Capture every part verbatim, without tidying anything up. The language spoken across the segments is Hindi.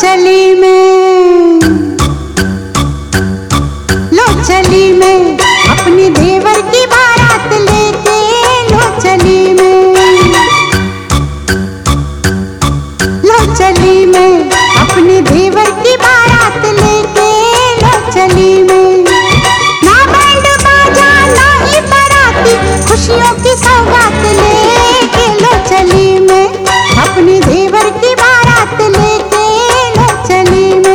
चली मैं, लो चली मैं अपनी देवर की बारात लेके, लो चली मैं, लो चली मैं अपनी देवर की बारात लेके, लो चली मैं। ना बैंड बाजा ना ही बाराती, खुशियों की सौगात लेके, लो चली मैं अपनी देवर की बारात लेके, लो चली मैं।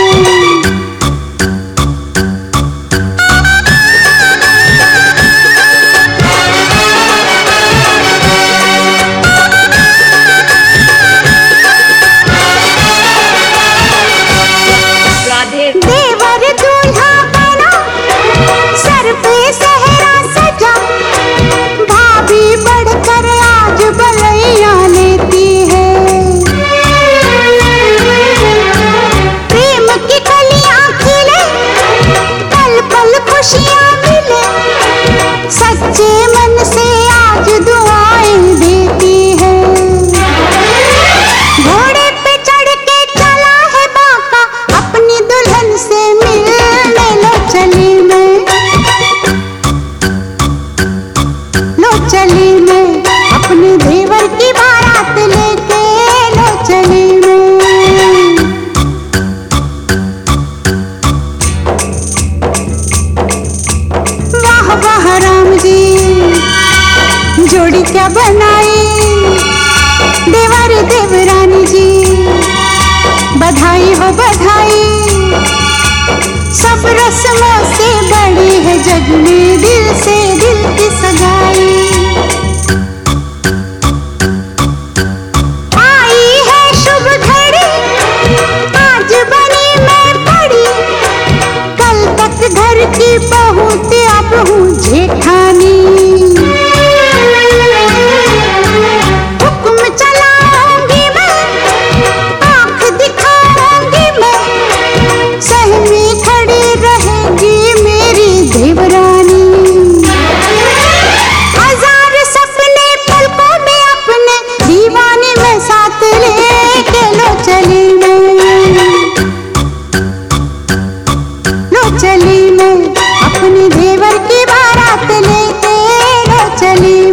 देवर दूल्हा बना, सर पे सेहरा सजा, भाभी बढ़कर आज बलैया लेती है। प्रेम की कलियां खिले, पल पल खुशियां मिले, सच्चे मन से आज दुआएं देती है। घोड़े पे चढ़ के चला है बाका, अपनी दुल्हन से मिलने, लो चली मैं, लो चली मैं अपनी देवर की बारात लेके, लो चली मैं। वाह वाह राम जी, जोड़ी क्या बनाई, देवर देवरानी जी, बधाई हो बधाई। सब रस्मों से बड़ी है जग में दिल से दिल की सगाई। आई है शुभ घड़ी, आज बनी मैं बड़ी, कल तक घर की बहू अब हूँ जेठानी। हुक्म चलाऊंगी मैं, आँख दिखाऊंगी मैं, सहमी खड़ी रहेगी मेरी देवरानी। हजार सपने पलकों में अपने, दीवाने में साथ लेके, लो चली मैं, लो चली मैं अपनी देवर की बारात लेके, लो चली